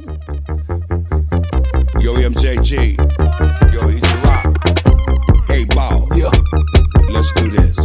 Yo, MJG. Yo, Easy Rock. Hey, Ball. Yeah. Let's do this.